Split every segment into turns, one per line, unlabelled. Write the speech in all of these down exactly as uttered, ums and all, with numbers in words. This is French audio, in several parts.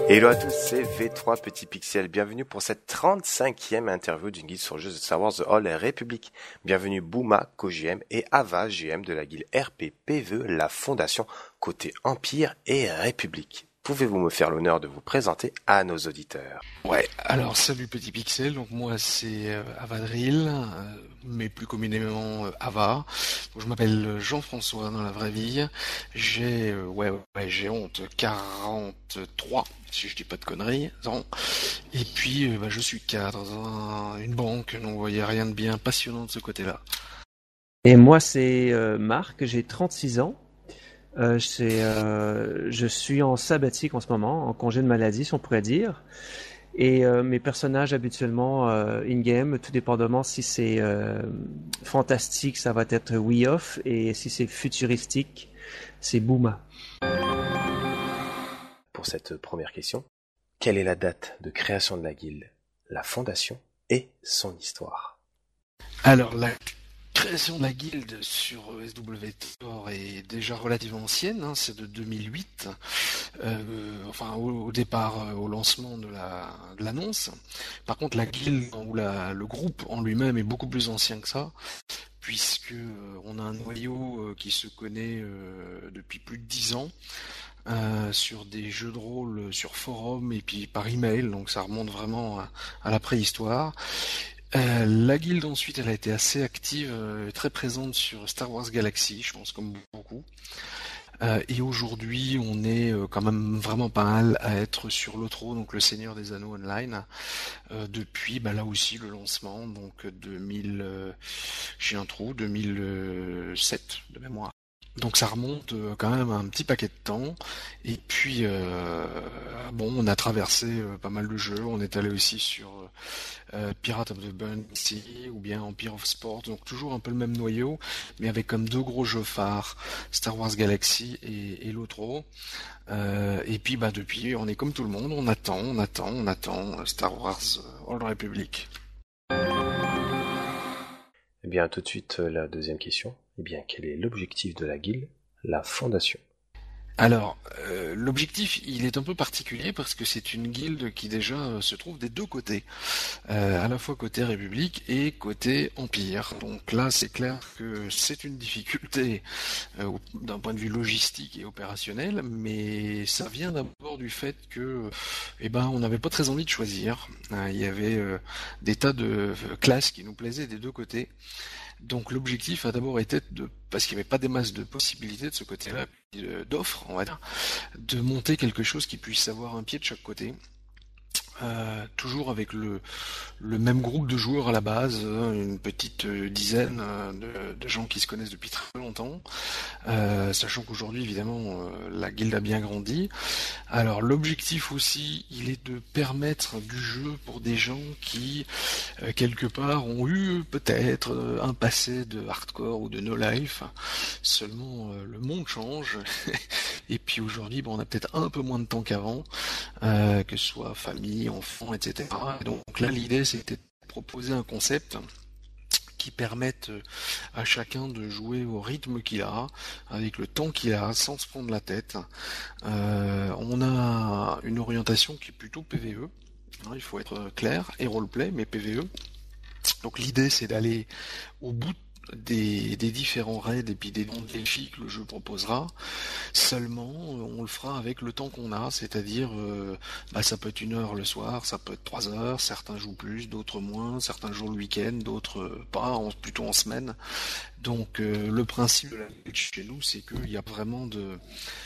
Hello à tous, c'est V trois Petit Pixel. Bienvenue pour cette trente-cinquième interview d'une guilde sur le jeu de Star Wars The Old Republic. Bienvenue Bouma, Co-G M et Ava, G M de la guilde R P P V E, la fondation côté Empire et République. Pouvez-vous me faire l'honneur de vous présenter à nos auditeurs?
Ouais, alors salut Petit Pixel, donc moi c'est euh, Avadril, euh, mais plus communément euh, Ava. Donc, je m'appelle Jean-François dans la vraie vie, j'ai euh, ouais, ouais j'ai honte, quarante-trois, si je dis pas de conneries, non. Et puis euh, bah, je suis cadre dans une banque, donc vous voyez rien de bien passionnant de ce côté-là.
Et moi c'est euh, Marc, j'ai trente-six ans. Euh, c'est, euh, je suis en sabbatique en ce moment, en congé de maladie, si on pourrait dire. Et euh, mes personnages habituellement euh, in-game, tout dépendamment si c'est euh, fantastique, ça va être Wee Off, et si c'est futuristique, c'est Bouma.
Pour cette première question, quelle est la date de création de la guilde, la fondation et son histoire?
Alors la La création de la guilde sur S W Tor est déjà relativement ancienne, hein, c'est de deux mille huit, euh, enfin au, au départ, euh, au lancement de la de l'annonce. Par contre, la guilde ou la, le groupe en lui-même est beaucoup plus ancien que ça, puisque euh, on a un noyau euh, qui se connaît euh, depuis plus de dix ans. Euh, sur des jeux de rôle sur forum et puis par email, donc ça remonte vraiment à, à la préhistoire. Euh, la guilde ensuite, elle a été assez active, euh, très présente sur Star Wars Galaxy, je pense comme beaucoup. Euh, et aujourd'hui, on est euh, quand même vraiment pas mal à être sur l'O T R O, donc le Seigneur des Anneaux Online, euh, depuis bah, là aussi le lancement, donc deux mille, euh, j'ai un trou, deux mille sept de mémoire. Donc ça remonte euh, quand même à un petit paquet de temps. Et puis euh, bon, on a traversé euh, pas mal de jeux. On est allé aussi sur euh, Pirate of the Burning Sea ou bien Empire of Sport. Donc toujours un peu le même noyau, mais avec comme deux gros jeux phares, Star Wars Galaxy et, et l'O T R O. Euh, et puis bah depuis, on est comme tout le monde, on attend, on attend, on attend Star Wars Old Republic.
Eh bien, tout de suite, la deuxième question. Eh bien, quel est l'objectif de la guilde, la fondation?
Alors, euh, l'objectif, il est un peu particulier parce que c'est une guilde qui déjà euh, se trouve des deux côtés, euh, à la fois côté République et côté Empire. Donc là, c'est clair que c'est une difficulté euh, d'un point de vue logistique et opérationnel, mais ça vient d'abord du fait que, eh ben, on n'avait pas très envie de choisir. Euh, il y avait euh, des tas de classes qui nous plaisaient des deux côtés. Donc l'objectif a d'abord été de, parce qu'il n'y avait pas des masses de possibilités de ce côté-là, d'offres, on va dire, de monter quelque chose qui puisse avoir un pied de chaque côté. Euh, toujours avec le, le même groupe de joueurs à la base, une petite dizaine de, de gens qui se connaissent depuis très longtemps, euh, sachant qu'aujourd'hui évidemment euh, la guilde a bien grandi. Alors l'objectif aussi, il est de permettre du jeu pour des gens qui euh, quelque part ont eu peut-être un passé de hardcore ou de no life. Seulement euh, le monde change et puis aujourd'hui bon, on a peut-être un peu moins de temps qu'avant, euh, que ce soit famille, enfants, et cetera. Et donc là, l'idée, c'était de proposer un concept qui permette à chacun de jouer au rythme qu'il a, avec le temps qu'il a, sans se prendre la tête. Euh, on a une orientation qui est plutôt P V E, hein, il faut être clair, et roleplay, mais P V E. Donc l'idée, c'est d'aller au bout Des, des différents raids et puis des défis que le jeu proposera. Seulement, on le fera avec le temps qu'on a, c'est-à-dire, euh, bah, ça peut être une heure le soir, ça peut être trois heures, certains jouent plus, d'autres moins, certains jouent le week-end, d'autres pas, en, plutôt en semaine. Donc, euh, le principe de la guilde chez nous, c'est qu'il y a vraiment de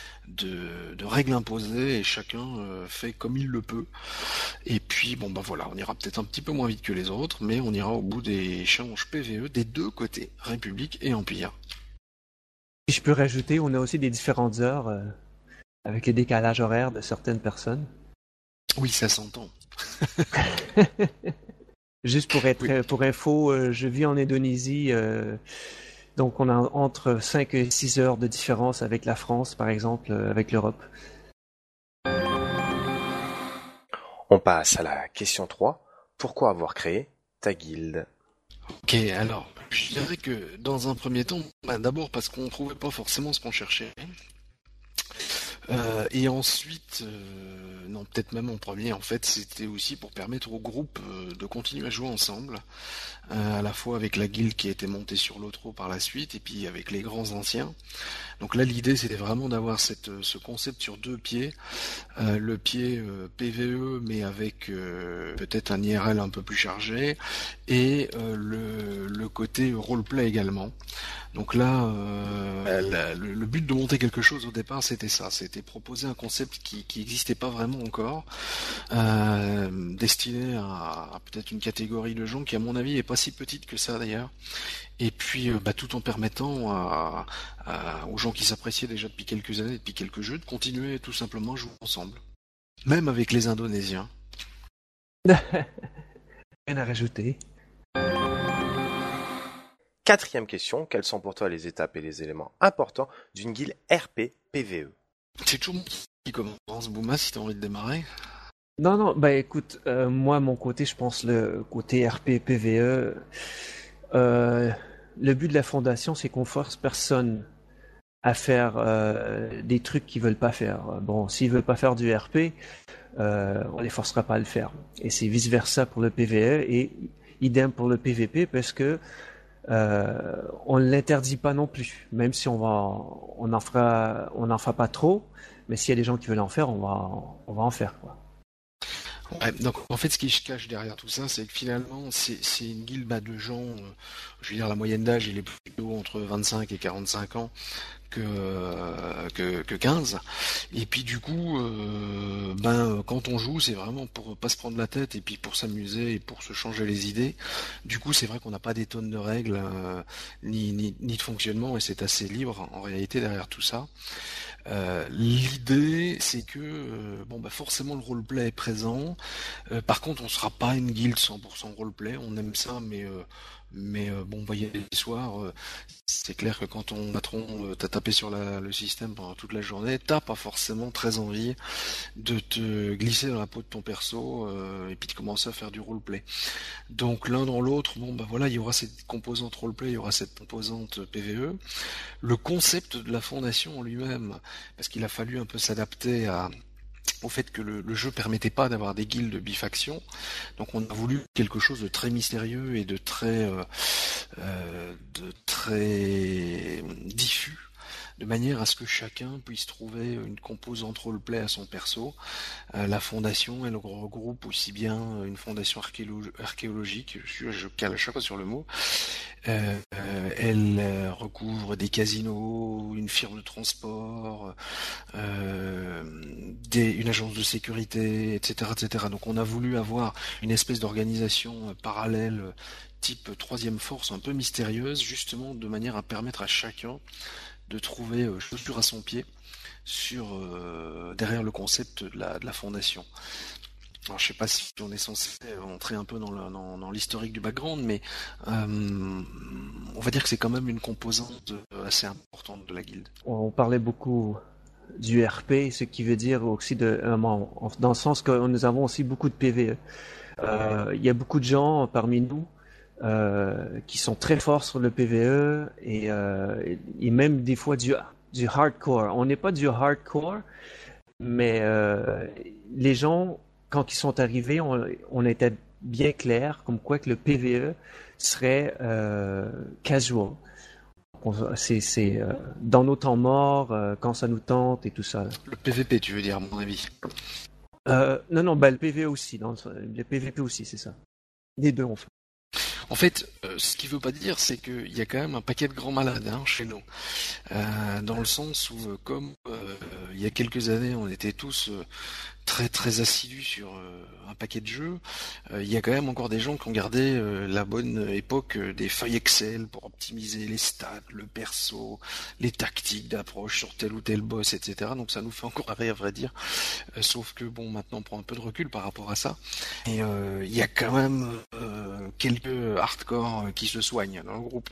De, de règles imposées et chacun euh, fait comme il le peut. Et puis bon bah voilà, on ira peut-être un petit peu moins vite que les autres, mais on ira au bout des échanges P V E des deux côtés, République et Empire.
Si je peux rajouter, on a aussi des différentes heures euh, avec le décalage horaire de certaines personnes.
Oui, ça s'entend.
Juste pour être
Oui.
pour info, euh, je vis en Indonésie. Euh, Donc on a entre cinq et six heures de différence avec la France, par exemple, euh, avec l'Europe.
On passe à la question trois. Pourquoi avoir créé ta guilde?
Ok, alors, je dirais que dans un premier temps, bah, d'abord parce qu'on trouvait pas forcément ce qu'on cherchait. Euh, et ensuite, euh, non, peut-être même en premier, en fait, c'était aussi pour permettre au groupe euh, de continuer à jouer ensemble, euh, à la fois avec la guilde qui a été montée sur l'Otro par la suite, et puis avec les grands anciens. Donc là, l'idée, c'était vraiment d'avoir cette, ce concept sur deux pieds, euh, le pied euh, P V E, mais avec euh, peut-être un I R L un peu plus chargé, et euh, le, le côté roleplay également. Donc là, euh, la, le, le but de monter quelque chose au départ, c'était ça, c'était proposer un concept qui qui n'existait pas vraiment encore, euh, destiné à, à peut-être une catégorie de gens qui, à mon avis, est pas si petite que ça d'ailleurs. Et puis, euh, bah, tout en permettant à, à, aux gens qui s'appréciaient déjà depuis quelques années, depuis quelques jeux, de continuer tout simplement à jouer ensemble, même avec les Indonésiens.
Rien à rajouter.
Quatrième question, quelles sont pour toi les étapes et les éléments importants d'une guilde R P P V E?
C'est toujours moi qui commence, Bouma, si t'as envie de démarrer.
Non, non, bah écoute, euh, moi, mon côté, je pense le côté R P P V E, euh, le but de la fondation, c'est qu'on force personne à faire euh, des trucs qu'ils veulent pas faire. Bon, s'ils veulent pas faire du R P, euh, on les forcera pas à le faire. Et c'est vice versa pour le P V E et idem pour le P V P parce que euh, on ne l'interdit pas non plus. Même si on va, on en fera, on en fera pas trop, mais s'il y a des gens qui veulent en faire, on va, on va en faire quoi.
Ouais, donc en fait, ce qui se cache derrière tout ça, c'est que finalement, c'est c'est une guilde bah, de gens. Euh, je veux dire, la moyenne d'âge, il est plutôt entre vingt-cinq et quarante-cinq ans. Que, euh, que, que quinze. Et puis du coup, euh, ben quand on joue, c'est vraiment pour pas se prendre la tête et puis pour s'amuser et pour se changer les idées. Du coup, c'est vrai qu'on n'a pas des tonnes de règles euh, ni, ni, ni de fonctionnement et c'est assez libre en réalité derrière tout ça. Euh, l'idée, c'est que euh, bon bah forcément le roleplay est présent. Euh, par contre, on sera pas une guilde cent pour cent roleplay. On aime ça, mais euh, mais euh, bon, voyez les soirs, euh, c'est clair que quand ton patron euh, t'a tapé sur la, le système pendant toute la journée, t'as pas forcément très envie de te glisser dans la peau de ton perso euh, et puis de commencer à faire du roleplay. Donc l'un dans l'autre, bon bah voilà, il y aura cette composante roleplay, il y aura cette composante P V E. Le concept de la fondation en lui-même, parce qu'il a fallu un peu s'adapter à au fait que le, le jeu permettait pas d'avoir des guildes bifactions, donc on a voulu quelque chose de très mystérieux et de très euh, euh, de très diffus, de manière à ce que chacun puisse trouver une composante roleplay à son perso. Euh, la fondation, elle regroupe aussi bien une fondation archéolo- archéologique, je, je cale à chaque fois sur le mot, euh, euh, elle euh, recouvre des casinos, une firme de transport, euh, des, une agence de sécurité, et cetera, et cetera. Donc on a voulu avoir une espèce d'organisation parallèle, type troisième force, un peu mystérieuse, justement de manière à permettre à chacun de trouver euh, chaussure à son pied sur euh, derrière le concept de la, de la fondation. Alors, je sais pas si on est censé entrer un peu dans, le, dans, dans l'historique du background, mais euh, on va dire que c'est quand même une composante assez importante de la guilde.
On parlait beaucoup du R P, ce qui veut dire aussi de, euh, dans le sens que nous avons aussi beaucoup de P V E. Euh, il y a beaucoup de gens parmi nous euh, qui sont très forts sur le P V E et, euh, et même des fois du, du hardcore. On n'est pas du hardcore, mais euh, les gens, quand ils sont arrivés, on, on était bien clair comme quoi que le P V E serait euh, casual. C'est, c'est euh, dans nos temps morts, euh, quand ça nous tente et tout ça. Là.
Le P V P, tu veux dire, à mon avis.
Euh, non, non, bah, le P V E aussi. Dans le, le P V P aussi, c'est ça. Les deux, on fait.
En fait, euh, ce qui veut pas dire, c'est qu'il y a quand même un paquet de grands malades hein, chez nous. Euh, dans le sens où, euh, comme euh, il y a quelques années, on était tous euh, très très assidus sur euh, un paquet de jeux, euh, il y a quand même encore des gens qui ont gardé euh, la bonne époque euh, des feuilles Excel pour optimiser les stats, le perso, les tactiques d'approche sur tel ou tel boss, et cetera. Donc ça nous fait encore rire, à vrai dire. Euh, sauf que bon, maintenant on prend un peu de recul par rapport à ça. Et euh, il y a quand même euh, quelques hardcore qui se soignent dans le groupe.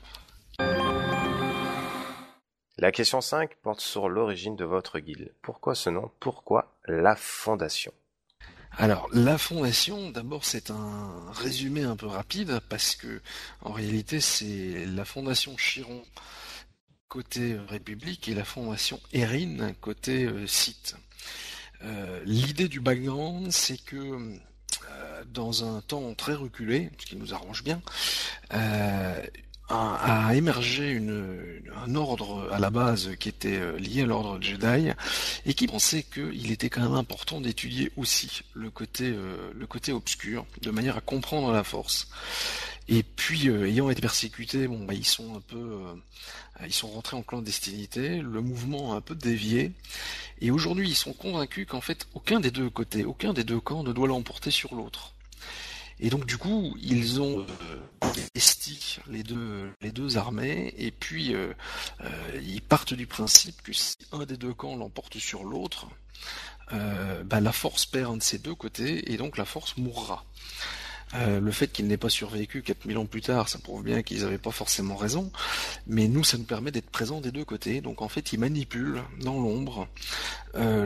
La question cinq porte sur l'origine de votre guilde. Pourquoi ce nom? Pourquoi la fondation?
Alors, la fondation, d'abord, c'est un résumé un peu rapide parce que, en réalité, c'est la fondation Chiron côté République et la fondation Erin côté euh, Sith. Euh, l'idée du background, c'est que euh, dans un temps très reculé, ce qui nous arrange bien, euh, a, a émergé une, un ordre à la base qui était lié à l'ordre Jedi et qui pensait qu'il était quand même important d'étudier aussi le côté, euh, le côté obscur, de manière à comprendre la Force. Et puis, euh, ayant été persécutés, bon, bah, ils sont un peu, euh, ils sont rentrés en clandestinité, le mouvement a un peu dévié, et aujourd'hui, ils sont convaincus qu'en fait, aucun des deux côtés, aucun des deux camps ne doit l'emporter sur l'autre. Et donc, du coup, ils ont euh, investi les deux, les deux armées, et puis euh, euh, ils partent du principe que si un des deux camps l'emporte sur l'autre, euh, bah, la Force perd un de ces deux côtés, et donc la Force mourra. Euh, le fait qu'il n'ait pas survécu quatre mille ans plus tard, ça prouve bien qu'ils n'avaient pas forcément raison, mais nous, ça nous permet d'être présents des deux côtés. Donc en fait, ils manipulent dans l'ombre euh,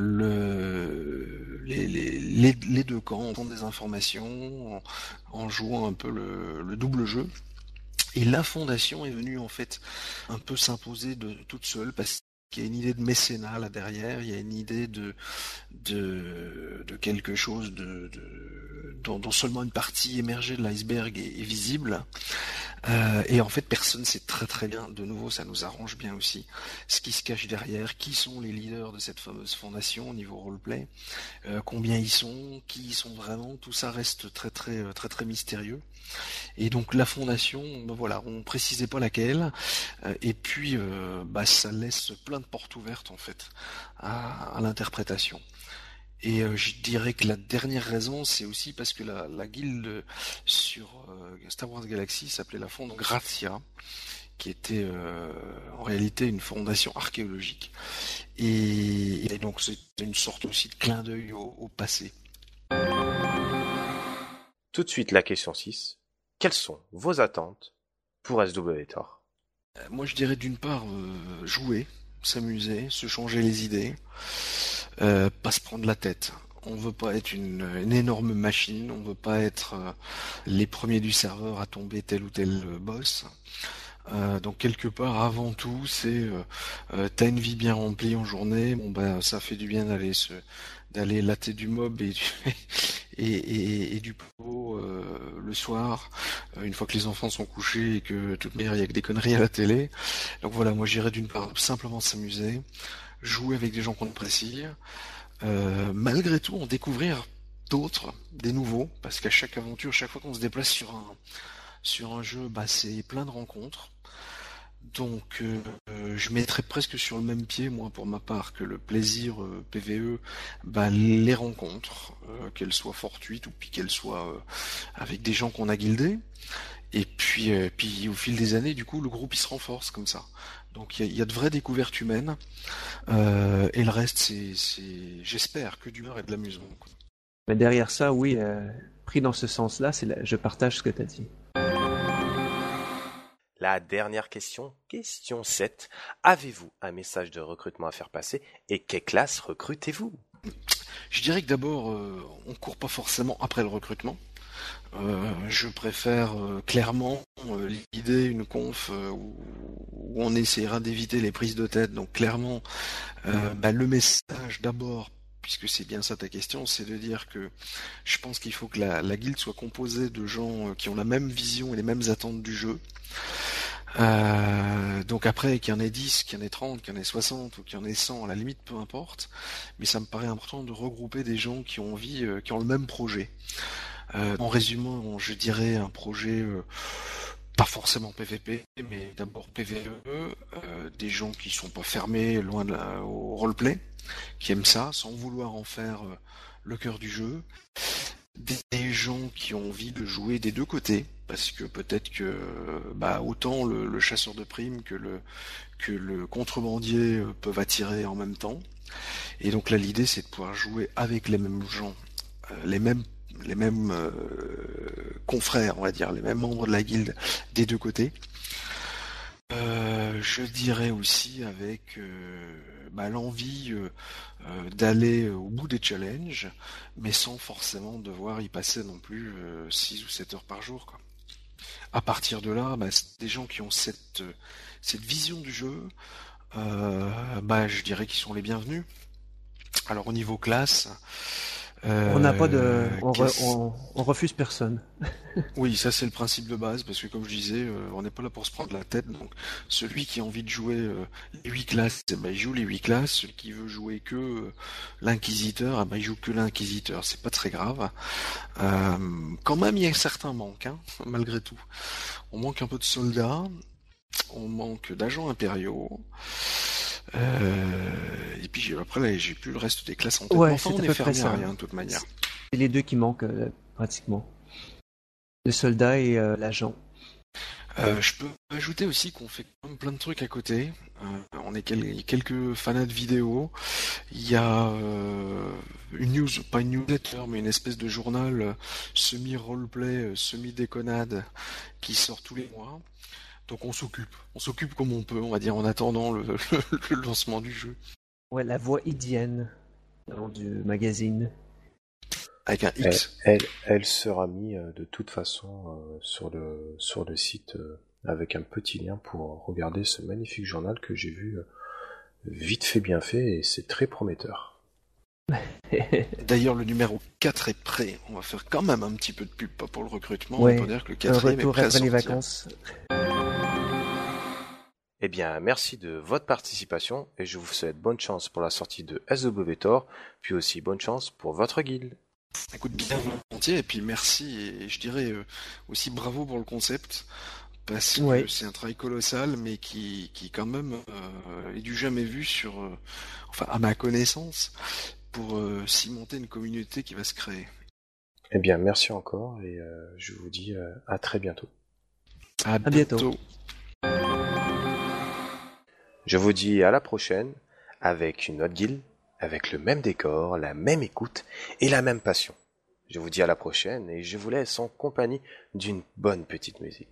le, les, les, les, les deux camps, en font des informations, en, en jouant un peu le, le double jeu. Et la fondation est venue en fait un peu s'imposer de toute seule, parce qu'il y a une idée de mécénat là derrière, il y a une idée de de, de quelque chose de, de dont, dont seulement une partie émergée de l'iceberg est, est visible. Euh, et en fait, personne sait très très bien, de nouveau ça nous arrange bien aussi, ce qui se cache derrière, qui sont les leaders de cette fameuse fondation au niveau roleplay, euh, combien ils sont, qui ils sont vraiment, tout ça reste très très très très, très mystérieux. Et donc la fondation, ben voilà, on précisait pas laquelle, euh, et puis euh, bah, ça laisse plein de portes ouvertes en fait à, à l'interprétation. Et euh, je dirais que la dernière raison, c'est aussi parce que la, la guilde sur euh, Star Wars Galaxy s'appelait la Fonde Gratia, qui était euh, en réalité une fondation archéologique. Et, et donc c'est une sorte aussi de clin d'œil au, au passé.
Tout de suite la question six. Quelles sont vos attentes pour S W Tor ?
euh, Moi je dirais d'une part euh, jouer, s'amuser, se changer les idées, euh, pas se prendre la tête. On veut pas être une, une énorme machine, on veut pas être euh, les premiers du serveur à tomber tel ou tel euh, boss. Euh, donc quelque part avant tout c'est euh, euh, t'as une vie bien remplie en journée, bon bah ça fait du bien d'aller se d'aller latter du mob et du, et, et, et du pot euh, le soir, euh, une fois que les enfants sont couchés et que de toute manière il y a que des conneries à la télé. Donc voilà, moi j'irais d'une part simplement s'amuser, jouer avec des gens qu'on apprécie, euh, malgré tout en découvrir d'autres, des nouveaux, parce qu'à chaque aventure, chaque fois qu'on se déplace sur un sur un jeu, bah c'est plein de rencontres. Donc euh, je mettrais presque sur le même pied, moi pour ma part, que le plaisir euh, P V E, bah, les rencontres, euh, qu'elles soient fortuites ou puis qu'elles soient euh, avec des gens qu'on a guildés. Et puis, euh, puis au fil des années, du coup, le groupe il se renforce comme ça. Donc il y, y a de vraies découvertes humaines, euh, et le reste, c'est, c'est, j'espère, que d'humeur et de l'amusement.
Mais derrière ça, oui, euh, pris dans ce sens-là, c'est la... je partage ce que tu as dit.
La dernière question, question sept. Avez-vous un message de recrutement à faire passer et quelle classe recrutez-vous ?
Je dirais que d'abord, euh, on court pas forcément après le recrutement. Euh, je préfère euh, clairement euh, l'idée, une conf euh, où, où on essaiera d'éviter les prises de tête. Donc clairement, euh, bah, le message d'abord, puisque c'est bien ça ta question, c'est de dire que je pense qu'il faut que la, la guilde soit composée de gens qui ont la même vision et les mêmes attentes du jeu. Euh, donc après, qu'il y en ait dix, qu'il y en ait trente, qu'il y en ait soixante ou qu'il y en ait cent, à la limite, peu importe. Mais ça me paraît important de regrouper des gens qui ont envie, euh, qui ont le même projet. Euh, en résumant, je dirais un projet euh, pas forcément P V P, mais d'abord P V E, euh, des gens qui sont pas fermés loin de la, au roleplay, qui aiment ça, sans vouloir en faire euh, le cœur du jeu. Des gens qui ont envie de jouer des deux côtés, parce que peut-être que bah, autant le, le chasseur de primes que le, que le contrebandier peuvent attirer en même temps. Et donc là l'idée c'est de pouvoir jouer avec les mêmes gens, euh, les mêmes les mêmes euh, confrères, on va dire, les mêmes membres de la guilde des deux côtés. Euh, je dirais aussi avec euh, bah, l'envie euh, euh, d'aller au bout des challenges, mais sans forcément devoir y passer non plus euh, six ou sept heures par jour, quoi. À partir de là, bah, c'est des gens qui ont cette, cette vision du jeu, euh, bah, je dirais qu'ils sont les bienvenus. Alors au niveau classe,
euh, on n'a pas de, on, re,
on,
on refuse personne.
Oui, ça c'est le principe de base, parce que comme je disais, euh, on n'est pas là pour se prendre la tête. Donc celui qui a envie de jouer euh, les huit classes, eh ben, il joue les huit classes. Celui qui veut jouer que euh, l'inquisiteur, eh ben, il joue que l'inquisiteur. C'est pas très grave. Euh, quand même, il y a certains manques, hein, malgré tout. On manque un peu de soldats, on manque d'agents impériaux. Euh, et puis après, là, j'ai plus le reste des classes en tête.
Ouais,
Mais enfin,
c'est
on
à
est
peu
fermé
près ça.
à rien de toute manière.
C'est les deux qui manquent euh, pratiquement. Le soldat et euh, l'agent.
Euh, je peux ajouter aussi qu'on fait quand même plein de trucs à côté. Euh, on est quel- quelques fanats de vidéos. Il y a euh, une news, pas une newsletter, mais une espèce de journal euh, semi-roleplay, euh, semi-déconnade qui sort tous les mois. Donc on s'occupe, on s'occupe comme on peut, on va dire, en attendant le, le, le lancement du jeu.
Ouais, la voix idienne du magazine.
Avec un X.
Elle, elle, elle sera mise euh, de toute façon euh, sur le sur le site euh, avec un petit lien pour regarder ce magnifique journal que j'ai vu euh, vite fait bien fait et c'est très prometteur.
D'ailleurs, le numéro quatre est prêt. On va faire quand même un petit peu de pub, pas pour le recrutement,
ouais,
on peut dire que le
un
quatrième
retour
est prêt
après
à
les
sortir.
vacances.
Eh bien, merci de votre participation et je vous souhaite bonne chance pour la sortie de S W Tor, puis aussi bonne chance pour votre guilde.
Écoute, bien volontiers, et puis merci, et je dirais euh, aussi bravo pour le concept, parce que
ouais.
c'est un travail colossal, mais qui, qui quand même euh, est du jamais vu sur, euh, enfin à ma connaissance, pour euh, cimenter une communauté qui va se créer.
Eh bien, merci encore et euh, je vous dis euh, à très bientôt.
À,
à bientôt.
bientôt.
Je vous dis à la prochaine avec une autre guilde, avec le même décor, la même écoute et la même passion. Je vous dis à la prochaine et je vous laisse en compagnie d'une bonne petite musique.